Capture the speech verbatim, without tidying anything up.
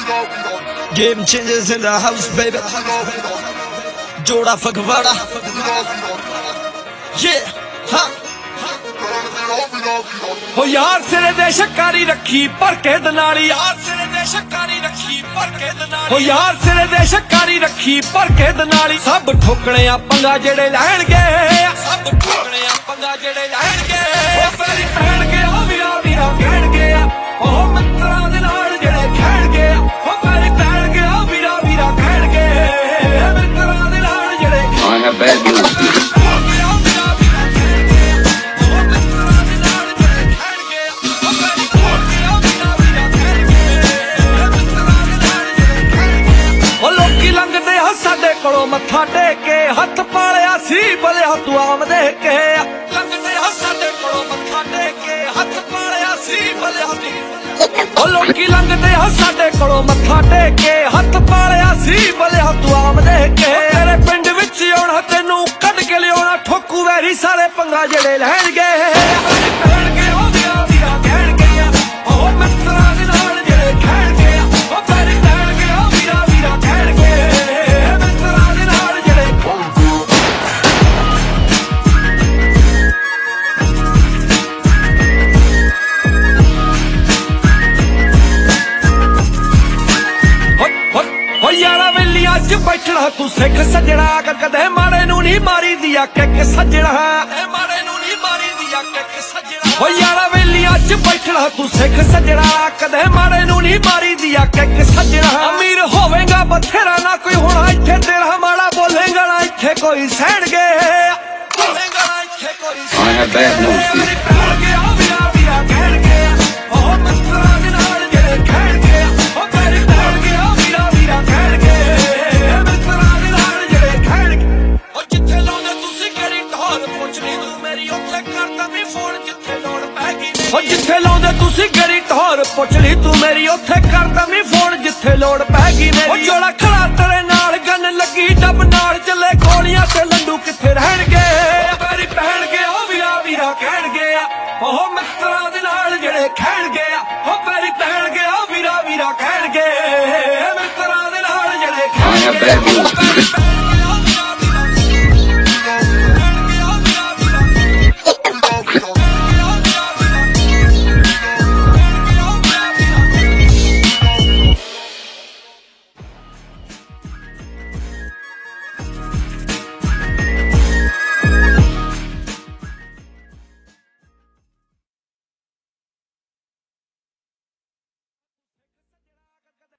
Game changers in the house, baby. Joda Fagwada. Yeah, ha. हो यार सिरे दे शकारी रखी पर के दनाली यार सिरे दे शकारी रखी पर के दनाली हो यार सिरे दे शकारी रखी पर के दनाली सब ठोकने आ पंगा जेड़े लैणगे सब ठोकने आ पंगा जेड़े लैणगे ओ फेरी पैणगे ओ वीरा वीरा कहणगे ओ मित्रा दे नाल जेड़े खेणगे ओ फेरी पैणगे ओ वीरा वीरा कहणगे मित्रा दे नाल जेड़े I have bad news. साडे कोलों मत्था टेके हथ पालिया सी बलिया तू आम दे के लंघदे साडे कोलों मत्था टेके हथ पालिया सी बलिया ओ लोकी लंघदे साडे कोलों मत्था टेके हथ पालिया सी बलिया तू आम दे के तेरे पिंड विच आउणा तैनू कढ के लियाउणा ठोकू वैरी सारे पंगा जेड़े लैणगे लैणगे ओ वीरा वीरा कहणगे ओ मित्रा दे नाल जेड़े खेणगे ओ पैरी पैणगे ओ वीरा वीरा कहणगे बैठना तू सिख सजना कदे मारे नू नहीं मारी दिया किक सजना मारे नू नहीं मारी दिया किक सजना हो यारा वेलियां च बैठना तू सिख सजना कदे मारे नू नहीं मारी दिया किक सजना अमीर होवेगा बथेरा ना कोई होना इत्थे तेरा माड़ा बोलेगा ना इत्थे कोई सहणगे बोलेगा ना इत्थे कोई I have bad news. जिथे लाउंदे तुसी गरी टोर पुछ ली तू मेरी उत्थे कर दमी फोन जिथे लोड़ पैगी मेरी जोड़ा खड़ा तेरे नाल गन लगी डब नाल चले गोलियां ते लंडू किथे रहणगे पैरी पहणगे ओ वीरा वीरा कहणगे ओ मित्रा दे नाल जेड़े खेणगे ओ पैरी पहणगे ओ वीरा वीरा कहणगे मित्रा दे नाल जेड़े खेणगे